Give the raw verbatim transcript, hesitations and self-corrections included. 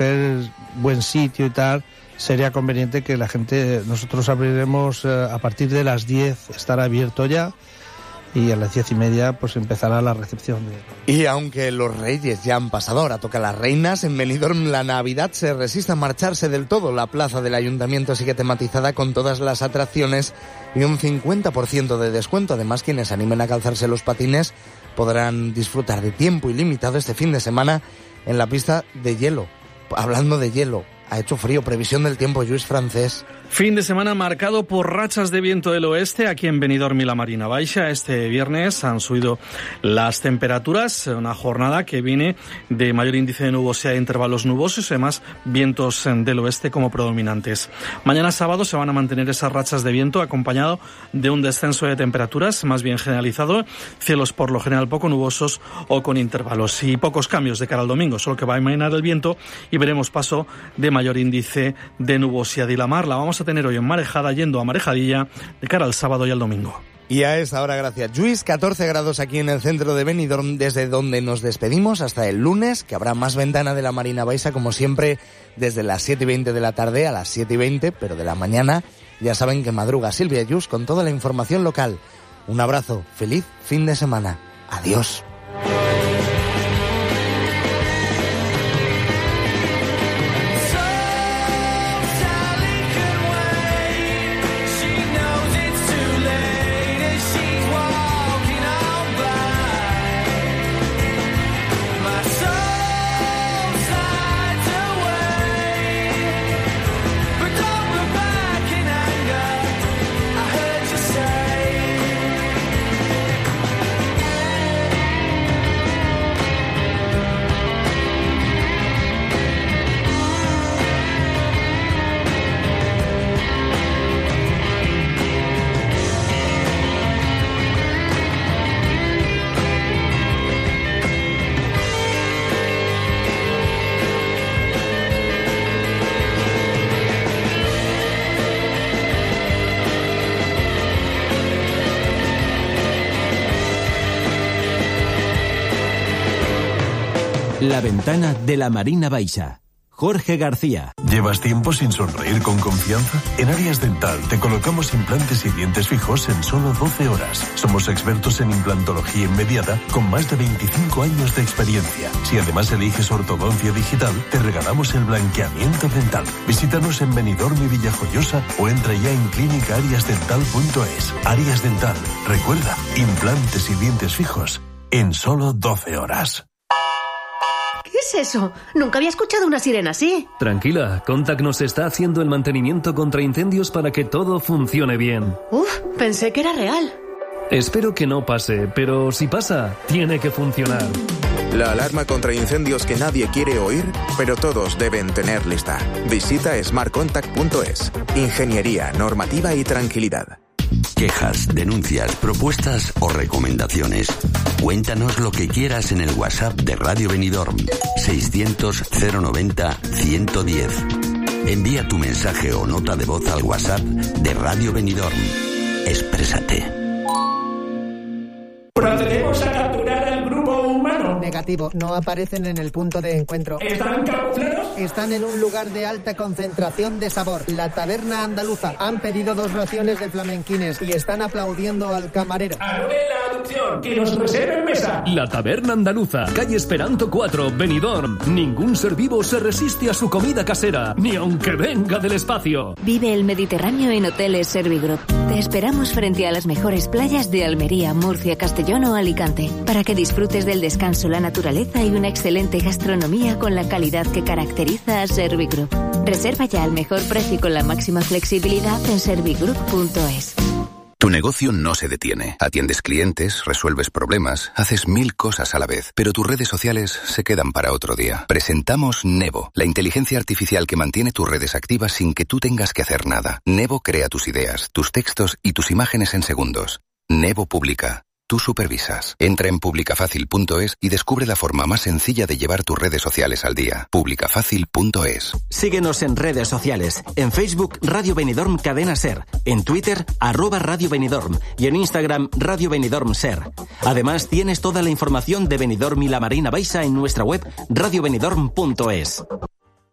coger buen sitio y tal, sería conveniente que la gente, nosotros abriremos eh, a partir de las diez, estará abierto ya, y a las diez y media pues empezará la recepción. De... Y aunque los reyes ya han pasado, ahora toca las reinas, en Benidorm la Navidad se resiste a marcharse del todo. La plaza del ayuntamiento sigue tematizada con todas las atracciones y un cincuenta por ciento de descuento. Además, quienes animen a calzarse los patines podrán disfrutar de tiempo ilimitado este fin de semana en la pista de hielo. Hablando de hielo, ha hecho frío, previsión del tiempo, Lluís Francés. Fin de semana marcado por rachas de viento del oeste aquí en Benidorm y la Marina Baixa. Este viernes han subido las temperaturas, una jornada que viene de mayor índice de nubosidad e intervalos nubosos y además vientos del oeste como predominantes. Mañana sábado se van a mantener esas rachas de viento acompañado de un descenso de temperaturas más bien generalizado, cielos por lo general poco nubosos o con intervalos y pocos cambios de cara al domingo, solo que va a amainar el viento y veremos paso de mayor índice de nubosidad y la mar la vamos a tener hoy en marejada, yendo a marejadilla de cara al sábado y al domingo. Y a esta hora, gracias Lluís, catorce grados aquí en el centro de Benidorm, desde donde nos despedimos hasta el lunes, que habrá más ventana de la Marina Baixa, como siempre, desde las siete y veinte de la tarde a las siete y veinte, pero de la mañana. Ya saben que madruga Silvia Yus con toda la información local. Un abrazo, feliz fin de semana. Adiós. La ventana de la Marina Baixa. Jorge García. ¿Llevas tiempo sin sonreír con confianza? En Arias Dental te colocamos implantes y dientes fijos en solo doce horas. Somos expertos en implantología inmediata con más de veinticinco años de experiencia. Si además eliges ortodoncia digital, te regalamos el blanqueamiento dental. Visítanos en Benidorm y Villajoyosa o entra ya en clínica arias dental punto es. Arias Dental. Recuerda, implantes y dientes fijos en solo doce horas. ¿Qué es eso? Nunca había escuchado una sirena así. Tranquila, Contact nos está haciendo el mantenimiento contra incendios para que todo funcione bien. Uf, pensé que era real. Espero que no pase, pero si pasa, tiene que funcionar. La alarma contra incendios que nadie quiere oír, pero todos deben tener lista. Visita smart contact punto es. Ingeniería, normativa y tranquilidad. Quejas, denuncias, propuestas o recomendaciones. Cuéntanos lo que quieras en el WhatsApp de Radio Benidorm seiscientos cero noventa ciento diez. Envía tu mensaje o nota de voz al WhatsApp de Radio Benidorm. Exprésate. Procedemos a capturar al grupo humano. Negativo, no aparecen en el punto de encuentro. ¿Están camuflados? Están en un lugar de alta concentración de sabor, la Taberna Andaluza. Han pedido dos raciones de flamenquines y están aplaudiendo al camarero. Anule la adopción, que nos reserven mesa. La Taberna Andaluza, calle Esperanto cuatro, Benidorm. Ningún ser vivo se resiste a su comida casera, ni aunque venga del espacio. Vive el Mediterráneo en Hoteles Servigroup. Te esperamos frente a las mejores playas de Almería, Murcia, Castellón o Alicante, para que disfrutes del descanso, la naturaleza y una excelente gastronomía con la calidad que caracteriza a Servigroup. Reserva ya al mejor precio y con la máxima flexibilidad en servigroup punto es. Tu negocio no se detiene. Atiendes clientes, resuelves problemas, haces mil cosas a la vez, pero tus redes sociales se quedan para otro día. Presentamos Nevo, la inteligencia artificial que mantiene tus redes activas sin que tú tengas que hacer nada. Nevo crea tus ideas, tus textos y tus imágenes en segundos. Nevo publica. Tú supervisas. Entra en publicafácil punto es y descubre la forma más sencilla de llevar tus redes sociales al día. publicafácil punto es. Síguenos en redes sociales. En Facebook, Radio Benidorm Cadena Ser. En Twitter, arroba Radio Benidorm. Y en Instagram, Radio Benidorm Ser. Además, tienes toda la información de Benidorm y la Marina Baixa en nuestra web radio benidorm punto es.